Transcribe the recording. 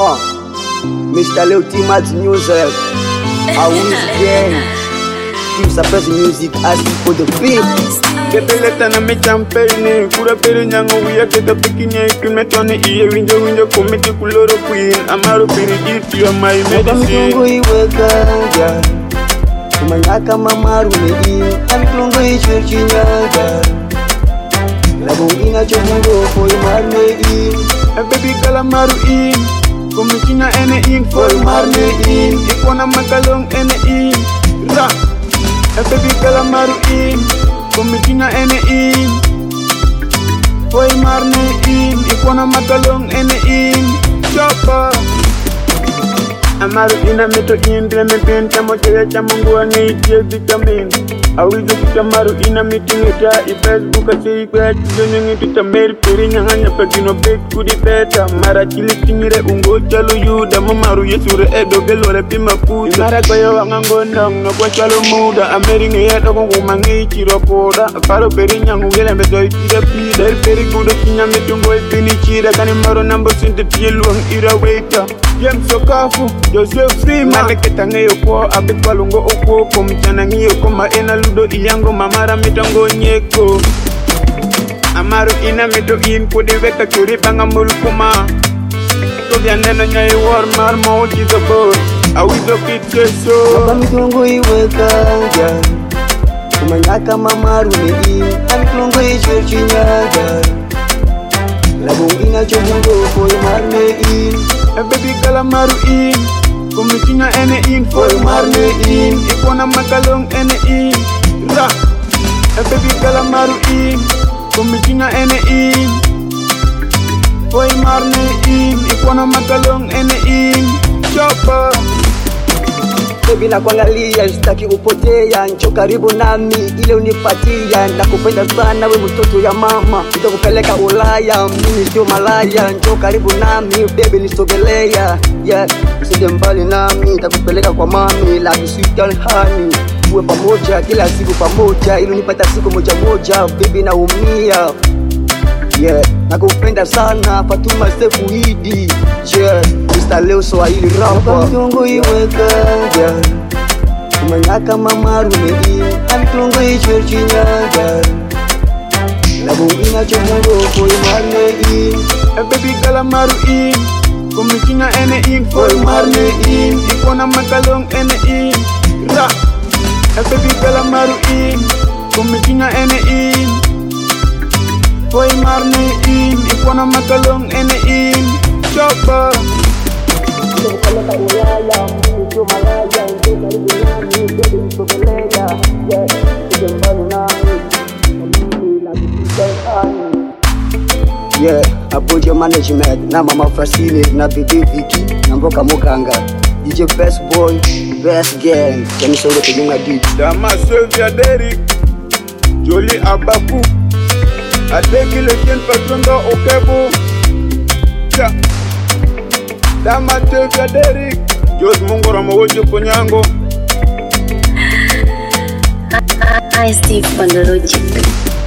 Mr. Leo Timat Music. I wish again. Keep suppressing music, asking for the beat. Kepeleta na me champagne, kura pere nyango wiya keta pikinya ikimetone iye winjo komiti kuloro queen. Amaro piri eat you my medicine. Mitungo iweka ja, kumanyaka mamaru mei. Mitungo ichurchi nyaga, labo ina chobungo foi marne. Baby kala maru in, komitinya ene in foi marne in. Ikona makalong ene in, ra. Baby kala maru in. Komitinya ene in, foi marne in, ikona makalong ene in, chopper. Amaru ina meto in, dreme pen, chamo chaya chamo nguwa neitie vitamin. Awizo kitamaru ina meeting eta, Facebook ase ikwe chijonyo ngiti tameri peri nyanganya pagino bek kudi peta. Mara chili tingire ungo chalo yuda, mamaru yesure edo gelore pima puta. Mara kwaya wangango ndang, no kwa chalo muda, ameri ngeyata kongu mangi chiro poda. Faro peri nyangu gele mbezo itira pida, el peri kudo kinya metungo ipini chida. Kani maro nambo sinte tiyeluang ira waiter. James Okafu, Joseph Freeman. Maleketa ngeyo kwa abekwa lungo okwo, komichana ngiyo koma ena ludo iyango mamara mitongo nyeko. Amaru ina mito in kudi weka kuri panga mulkuma. Tovya neno nyai war marmo uchi the boy. Awizo kitcheso. Baba mitungo iweka ja, kumanyaka mamaru mei. Mitungo ichurchi nyaga, labo ina chobungo foi marne. Baby kala maru in, komitinya ene in foi marne in. Ikona makalong ene in, ra. Baby kala maru in, komitinya ene in, foi marne in. Ikona makalong ene in, chopper. Baby na kuangalia, sitaki upotea. Njoo karibu nami, ile unipatia. Nakupenda sana we mtoto ya mama, nitakupeleka Ulaya, mimi sio malaya. Njoo karibu nami, baby nisogelea. Yeah, usije mbali nami, nitakupeleka kwa mami. Love you sweet and honey, uwe pamoja kila siku pamoja. Ili unipata siku moja moja, baby naumia. Yeah, nakupenda sana Fatuma Sefuidi. Yeah, Mr. Leo Swahili rapper. Mitungo iweka ja, kumanyaka mamaru mei. Mitungo ichurchi nyaga, labo ina chobungo foi marne. Baby kala maru in, komitinya ene in foi marne in. Ikona makalong ene in, ra. Baby kala maru in, komitinya ene in, foi marne in. Ikona makalong ene in, chopper. Nitakupeleka Ulaya, mimi sio malaya. Njoo karibu nami, baby nisogelea. Yeah, usije mbali nami, mimi nakupenda. Yeah, Abuja Management, na Mama Frasini, na Bibi Vicky, na Mboka Muganga, DJ Best Boy, Best Gang, Kemisoro Kujunga DJ. Dama Sylvia Derrick, Jolie Abaku, Adeki le Ken Patrondo Okebo. Yeah. Dama Sylvia Derrick, Jos Mungora Mawojo Ponyango. I Steve on the logic.